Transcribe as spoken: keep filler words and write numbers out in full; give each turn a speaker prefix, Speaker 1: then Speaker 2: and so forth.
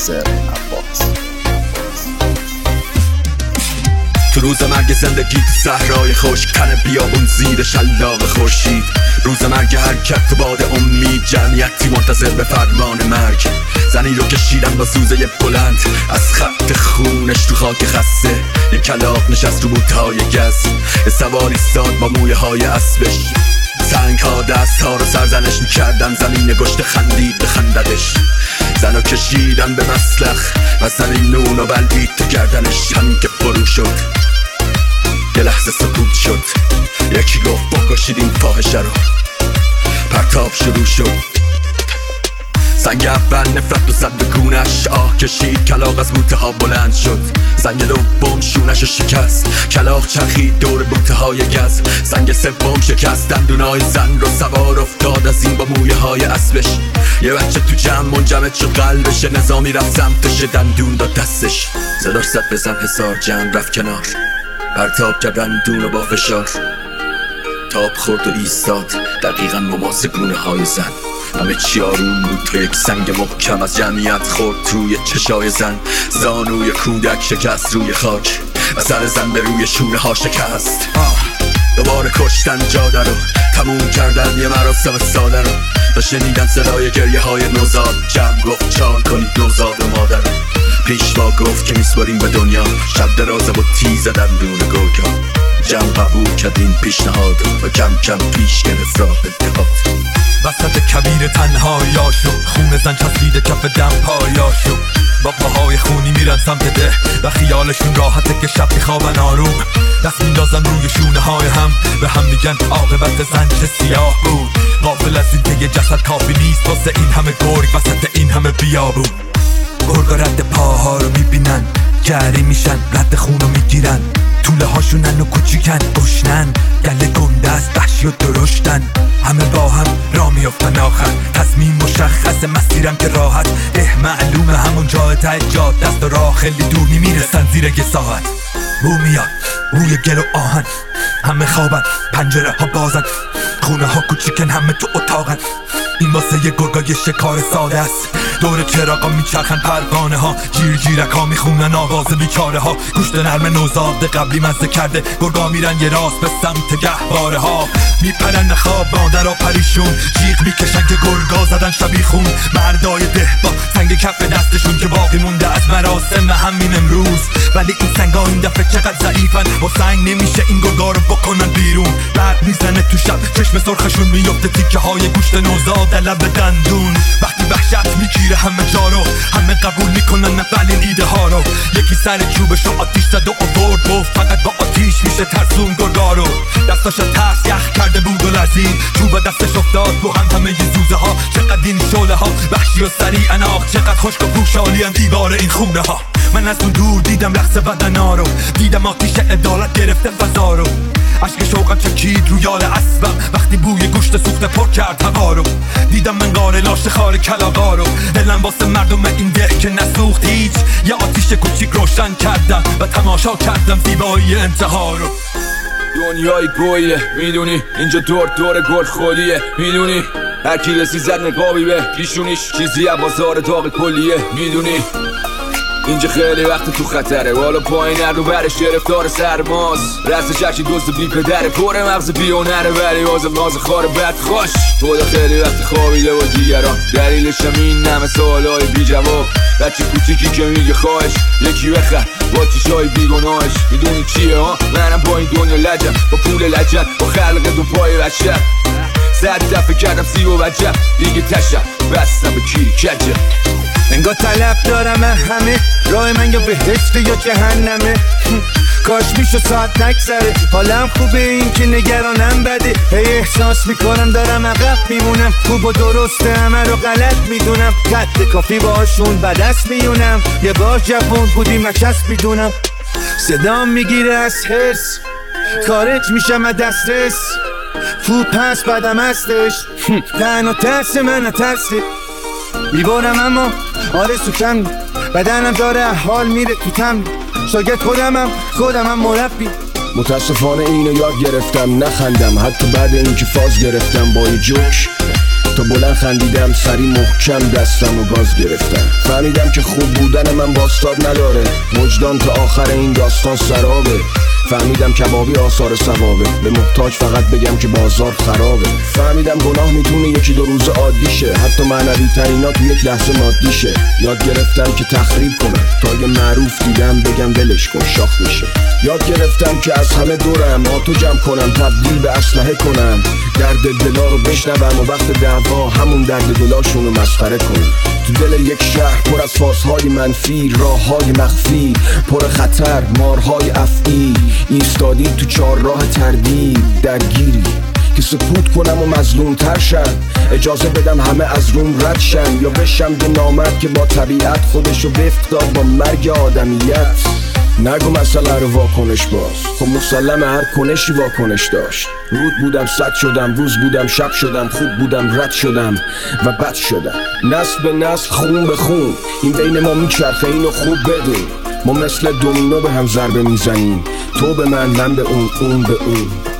Speaker 1: ناصر عباس.
Speaker 2: تو روز مرگ زندگی تو صحرای خشک، تن بیابون زیر شلاق خورشید، روز مرگ حرکت تو باد امید، جمعیتی منتظر به فرمان مرگ. زنی رو کشیدن با سوزه بلند از خط خونش تو خاک خسته، یک کلاغ نشست رو بوتهای گز، سوار ایستاد با مویه های اسبش، سنگ ها دست ها رو سرزنش میکردن، زمین گشت خندید به خنددش، زن رو کشیدن به مسلخ و زمین نون و بلدید تو گردنش. همین که فرو شد یه لحظه سکوت شد، یکی گفت بکشید این فاحشه رو. پرتاب شروع شد، زنگ اول نفرت و زد به گونش، آه کشید کلاغ از بوته ها بلند شد. زنگ دوم شونش رو شکست، کلاغ چرخید دور بوته های گز. زنگ سوم شکست دندونای زن رو، سوار افتاد از این با مویه های اسبش. یه بچه تو جمع منجمد شد قلبش، نظامی رفت سمتش دندون داد دستش. صداش زد بزن حسار، جمع رفت کنار، پرتاب کرد دندون رو با فشار. تاب خورد و ایستاد دقیقا مماس گونه های زن، همه چی آروم بود تو یک سنگ محکم از جمعیت خورد توی چشای زن. زانوی کودک شکست روی خاک و سر زن به روی شونه ها شکست. دوباره کشتن جاده رو، تموم کردن یه مراسم ساده رو، تا شنیدن صدای گریه های نوزاد. جمع گفت چال کنید نوزاد و مادر رو، پیشوا گفت که میسپاریم به دنیا شب درازه و تیز دندون گرگا. جمع قبول کرد این پیشنهاد و کم کم پیش گرفت راه اتحاد.
Speaker 3: وسط کبیر تنهاییاشو، خون زن چسبیده کف دم پایاشو، با پاهای خونی میرن سمت ده و خیالشون راحته که شب میخوابن آروم. دست میندازن روی شونه های هم، به هم میگن عاقبت زن چه سیاه بود. غافل از این که یه جسد کافی نیست واسه این همه گرگ وسط این همه بیابون. گرگا رد پاها رو میبینن، جری میشن، رد خون رو میگیرن، طوله هاشونن و کوچیکن، گشنن، گله گنده است، وحشی و درشتن. همه با هم را میافتن آخر، تصمیم مشخص، مسیرم که راحت ده معلومه، همون جای ته جاده است و راه خیلی دور میرسن زیر یه ساعت. بو میاد روی گل و آهن، همه خوابن، پنجره ها بازن، خونه ها کوچیکن، همه تو اتاقن. این واسه یه گرگا یه شکار ساده است، دور چراغا میچرخن پروانه ها، جیر جیرک ها میخونن آواز بیچاره ها. گوشت نرم نوزاد قبلی مزه کرده، گرگا میرن یه راست به سمت گهواره ها. میپرن خواب مادرها پریشون، جیغ میکشن که گرگا زدن شبیخون. مردای ده با سنگ کف دستشون که باقی مونده از مراسم همین امروز. ولی این سنگا این دفعه چقدر ضعیفن، با سنگ نمیشه این گرگا رو بکنن بیرون. برق میزنه تو شب، چشم سرخشون میفته تیکه های گوشت نوزاد لب دندون. وقتی وحشت میگیره همه جا رو، همه قبول میکنن اولین ایده ها رو. یکی سر چوبش رو آتیش زد و آورد، گفت فقط با آتیش میشه ترسون گرگا رو. دستاش ترس یخ کرده بود و لرزید، چوب دستش افتاد رو هم همه ی زوزه ها. چقدر این شعله ها وحشی و سریع اناخت، چقدر خشک و پوشالی ان دیوار این خونه ها. من از اون دور دیدم رقص بدنا رو، دیدم آتیش عدالت گرفته فضا رو. عشق شوقم چکید رو یال اسبم وقتی بوی گوشت سوخته پر کرد هوا رو. دیدم منقار لاشه خار کلاغا رو، دلم واسه مردم این ده که نسوخت هیچ. یه آتیش کوچیک روشن کردم و تماشا کردم زیبایی انتها رو.
Speaker 4: دنیای گویه میدونی، اینجا دور دور گل خالیه میدونی، هر کی رسی زد نقابی به پیشونیش، چیزی از بازار داغ کلیه میدونی. اینجا خیلی وقت تو خطره، والا پایین رو برش گرفتار سرماست. رستش هرچی دوست بی پدره، پر مغز بیونره ولی واسه ناز خار بد خوش. خدا خیلی وقت خوابیده و دیگران، دلیلش هم این همه سوالای بی جواب. بچه کوچیکی که میگه خواهش یکی بخر با چیشای بیگناهش. میدونی چیه ها؟ منم با این دنیا لجم، با پول لجم، با خلق دو پای بچه. صد دفعه کردم سی و وجب، دیگه تشم بستم به کیری کجم.
Speaker 5: انگاه طلب دارم همه، راه من یا بهشت یا جهنمه. کاش میشو ساعت نگذره، حالم خوبه این که نگرانم بده. هی احساس میکنم دارم عقب میمونم، خوب و درسته همه رو غلط میدونم. قد کافی باشون بدست میونم، یه بار جوون بودیم نچست میدونم. صدام میگیره از حس، خارج میشم از دسترس. تو پس بدم هستش، تنها ترس من ترسه. میبارم اما آره سوکم، بدنم داره حال میره تو تم. شاگرد خودمم خودمم مربی.
Speaker 6: متاسفانه اینو یاد گرفتم نخندم، حتی بعد اینکه فاز گرفتم با یه جوک.
Speaker 5: تا بلند خندیدم سری محکم دستم و گاز گرفتم. فهمیدم که خوب بودن من باستاب نداره، وجدان تا آخر این داستان سرابه. فهمیدم کبابی آثار ثوابه، به محتاج فقط بگم که بازار خرابه. فهمیدم گناه میتونه یکی دو روز عادی شه، حتی معنوی ترینا تو یک لحظه مادی شه. یاد گرفتم که تخریب کنم تا یه معروف دیدم بگم ولش کن شاخ میشه. یاد گرفتم که از همه دورم آتو جمع کنم، تبدیل به اسلحه کنم، درد دلا رو بشنوم و وقت دعوا همون درد دلاشون رو مسخره کنم. تو دل یک شهر پر از فازهای منفی، راههای مخفی پر خطر، مارهای افعی، ایستادی تو چار راه تردید، درگیری که سکوت کنم و مظلوم تر شم، اجازه بدم همه از روم رد شن، یا بشم به نامرد که با طبیعت خودشو وفق داد با مرگ آدمیت. نگو مسئله رو واکنش باز، خب مسلم هر کنشی واکنش داشت. رود بودم صد شدم، روز بودم شب شدم، خوب بودم رد شدم و بد شدم. نسل به نسل خون به خون این بین ما میچرخه، اینو خوب بدون. ما مثل دومینو به هم ضربه میزنیم، تو به من من به اون اون به اون.